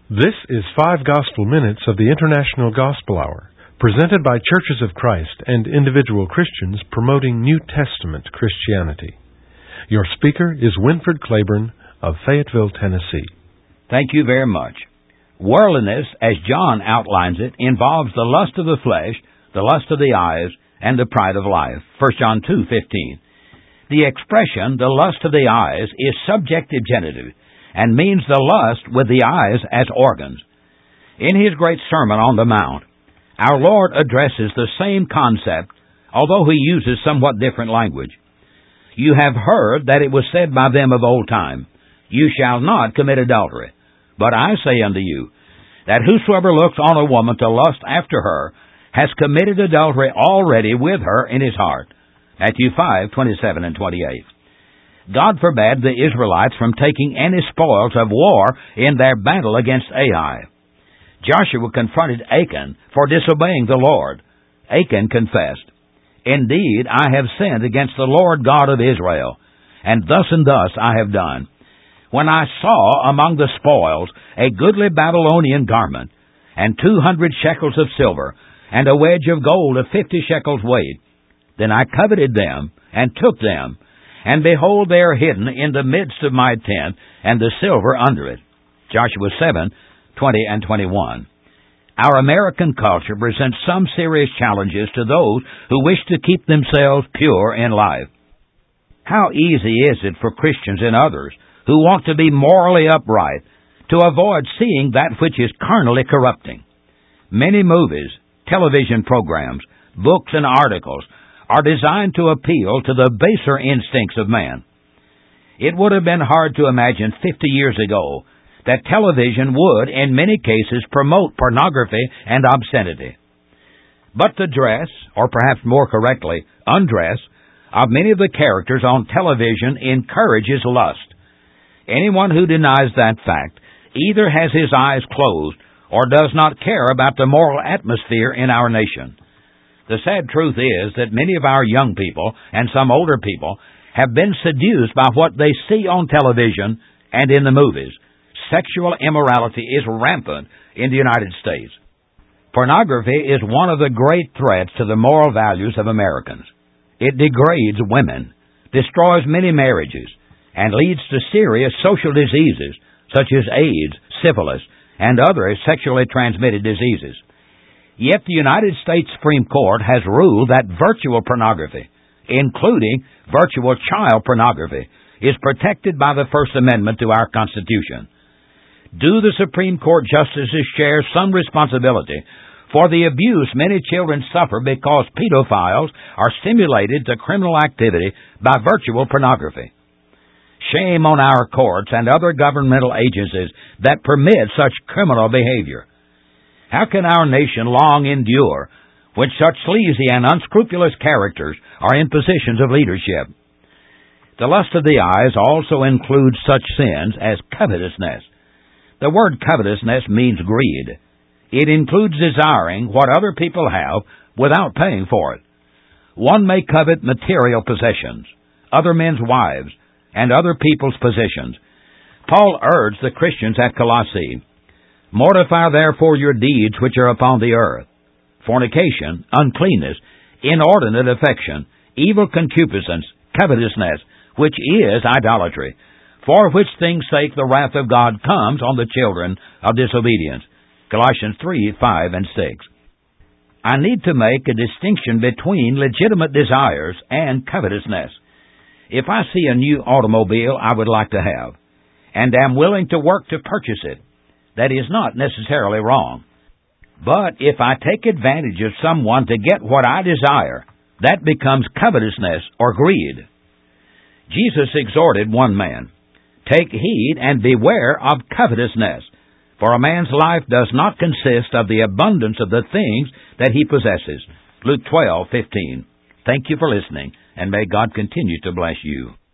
This is 5 Gospel Minutes of the International Gospel Hour, presented by Churches of Christ and individual Christians promoting New Testament Christianity. Your speaker is Winfred Claiborne of Fayetteville, Tennessee. Thank you very much. Worldliness, as John outlines it, involves the lust of the flesh, the lust of the eyes, and the pride of life. 1 John 2:15. The expression, the lust of the eyes, is subjective genitive, and means the lust with the eyes as organs. In his great Sermon on the Mount, our Lord addresses the same concept, although he uses somewhat different language. You have heard that it was said by them of old time, You shall not commit adultery. But I say unto you, that whosoever looks on a woman to lust after her, has committed adultery already with her in his heart. Matthew 5:27 and 28. God forbade the Israelites from taking any spoils of war in their battle against Ai. Joshua confronted Achan for disobeying the Lord. Achan confessed, Indeed, I have sinned against the Lord God of Israel, and thus I have done. When I saw among the spoils a goodly Babylonian garment, and 200 shekels of silver, and a wedge of gold of 50 shekels weight, then I coveted them, and took them, and behold, they are hidden in the midst of my tent, and the silver under it. Joshua 7:20 and 21. Our American culture presents some serious challenges to those who wish to keep themselves pure in life. How easy is it for Christians and others who want to be morally upright to avoid seeing that which is carnally corrupting. Many movies, television programs, books, and articles are designed to appeal to the baser instincts of man. It would have been hard to imagine 50 years ago that television would, in many cases, promote pornography and obscenity. But the dress, or perhaps more correctly, undress, of many of the characters on television encourages lust. Anyone who denies that fact either has his eyes closed or does not care about the moral atmosphere in our nation. The sad truth is that many of our young people and some older people have been seduced by what they see on television and in the movies. Sexual immorality is rampant in the United States. Pornography is one of the great threats to the moral values of Americans. It degrades women, destroys many marriages, and leads to serious social diseases such as AIDS, syphilis, and other sexually transmitted diseases. Yet the United States Supreme Court has ruled that virtual pornography, including virtual child pornography, is protected by the First Amendment to our Constitution. Do the Supreme Court justices share some responsibility for the abuse many children suffer because pedophiles are stimulated to criminal activity by virtual pornography? Shame on our courts and other governmental agencies that permit such criminal behavior. How can our nation long endure when such sleazy and unscrupulous characters are in positions of leadership? The lust of the eyes also includes such sins as covetousness. The word covetousness means greed. It includes desiring what other people have without paying for it. One may covet material possessions, other men's wives, and other people's possessions. Paul urged the Christians at Colossae, Mortify therefore your deeds which are upon the earth, fornication, uncleanness, inordinate affection, evil concupiscence, covetousness, which is idolatry, for which things' sake the wrath of God comes on the children of disobedience. Colossians 3:5 and 6. I need to make a distinction between legitimate desires and covetousness. If I see a new automobile I would like to have, and am willing to work to purchase it, that is not necessarily wrong. But if I take advantage of someone to get what I desire, that becomes covetousness or greed. Jesus exhorted one man, Take heed and beware of covetousness, for a man's life does not consist of the abundance of the things that he possesses. Luke 12:15. Thank you for listening, and may God continue to bless you.